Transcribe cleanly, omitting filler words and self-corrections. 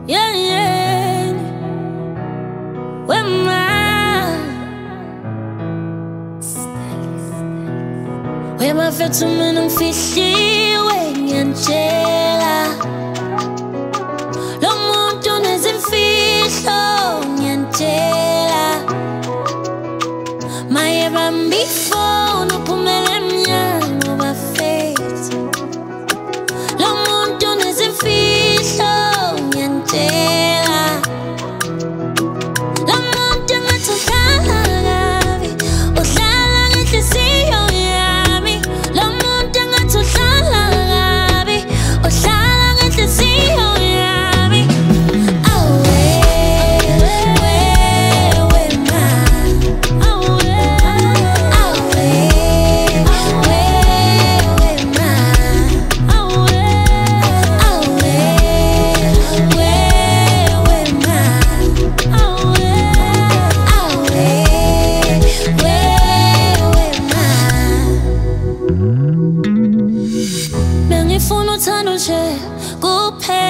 yeah, yeah. Where my where my fethu mina ngifihliwe ngiyantshela lo muntu nezimfihlo ngiyantshela maye bambi phone uphumele emnyango bafethu lo muntu nezimfihlo ngiyantshela lo muntu ngathi uhlala kabi uhlala ngenhliziyo yami lo muntu ngathi uhlala kabi uhlala ngenhliziyo yami awe ma awe ma awe bengifuna uthando nje kuphela